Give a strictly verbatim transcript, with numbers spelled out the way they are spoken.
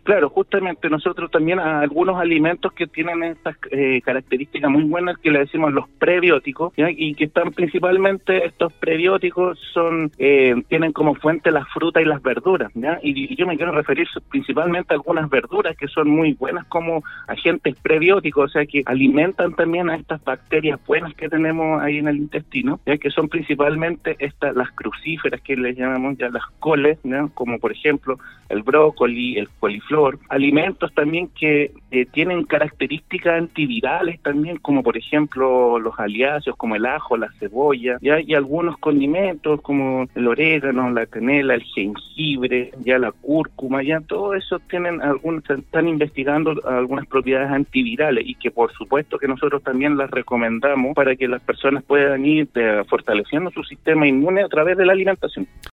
Claro, justamente nosotros también a algunos alimentos que tienen estas eh, características muy buenas que le decimos los prebióticos, ¿ya? Y que están principalmente, estos prebióticos son eh, tienen como fuente las frutas y las verduras, ¿ya? Y, y yo me quiero referir principalmente a algunas verduras que son muy buenas como agentes prebióticos, o sea que alimentan también a estas bacterias buenas que tenemos ahí en el intestino, ya que son principalmente estas las crucíferas que les llamamos ya las coles, ¿ya? Como por ejemplo el brócoli, el coliflor, alimentos también que eh, tienen características antivirales también, como por ejemplo los aliáceos, como el ajo, la cebolla, ya, y algunos condimentos como el orégano, la canela, el jengibre, ya la cúrcuma, ya todo eso tienen algunos, están investigando algunas propiedades antivirales y que por supuesto que nosotros también las recomendamos para que las personas puedan ir eh, fortaleciendo su sistema inmune a través de la alimentación.